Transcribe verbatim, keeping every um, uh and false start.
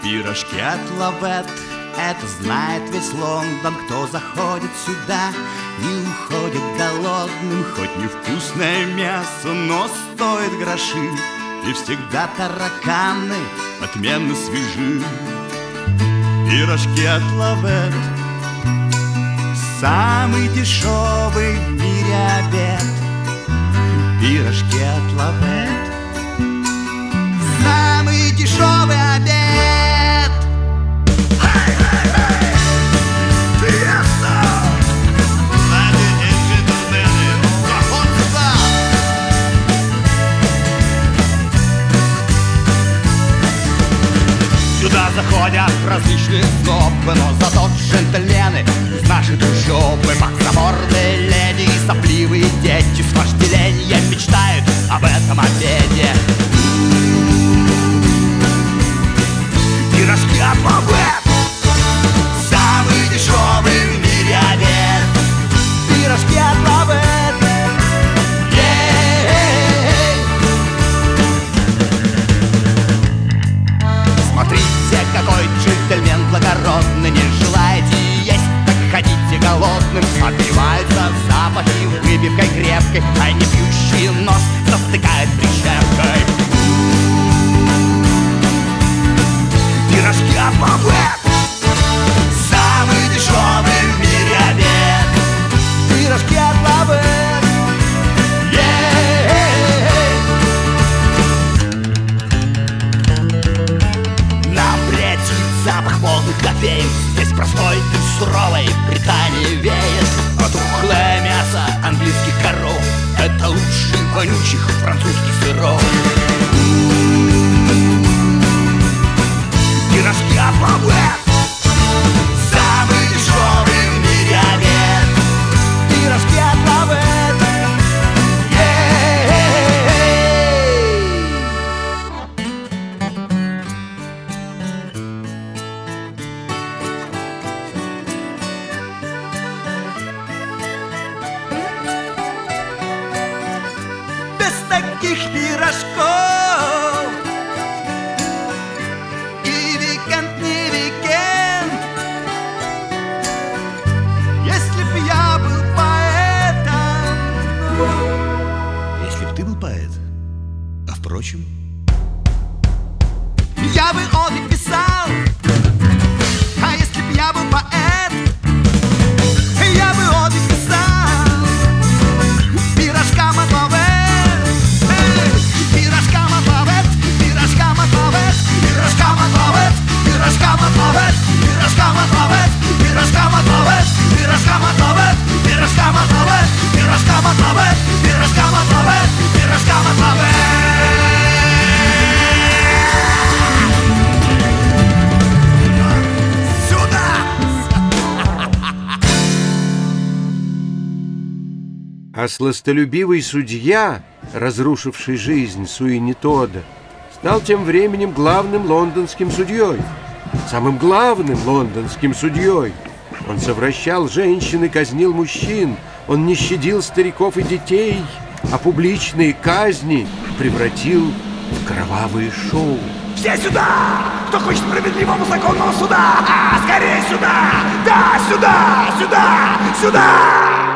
Пирожки от Лавет, это знает весь Лондон. Кто заходит сюда, не уходит голодным. Хоть невкусное мясо, но стоит гроши. И всегда тараканы отменно свежи. Пирожки от Лавет, самый дешевый в мире обед. Пирожки от Лавет, самый дешевый обед. Сюда заходят различные снобы, но зато джентльмены из нашей трущобы. Боксоморные леди и сопливые дети с вожделением мечтают об этом обеде. Пирожки от Лавет, самый дешевый в мире обед. Пирожки от Лавет. Смотрите, какой джентльмен благородный. Не желаете есть, так ходите голодным. Отбиваются запахи выпивкой крепкой, а не пьющий нос затыкает прищепкой. Пирожки от Лавет, самый дешевый в мире обед. Пирожки от Лавет. Запах полных кофеин здесь простой и суровой Британии веет. А тухлое мясо английских коров — это лучший вонючих французских сыров. Пирожки от Лавет, самый дешевый в мире обед. Пирожки от Лавет. Таких пирожков и викенд не викенд. Если б я был поэтом. Если б ты был поэт, а впрочем, я бы оды писал. А если б я был поэт, я бы оды писал. Пирожкам от Лавет. Пирожкам от Лавет, пирожкам от Лавет, пирожкам от Лавет, пирожкам от Лавет, пирожкам от Лавет, пирожкам от Лавет, пирожкам от Лавет, пирожкам от Лавет, пирожкам от Лавет, пирожкам от Лавет, пирожкам от Лавет. А сластолюбивый судья, разрушивший жизнь Суини Тодда, стал тем временем главным лондонским судьей. Самым главным лондонским судьей. Он совращал женщин и казнил мужчин. Он не щадил стариков и детей, а публичные казни превратил в кровавые шоу. Все сюда! Кто хочет справедливого законного суда! Скорее сюда! Да, сюда! Сюда! Сюда!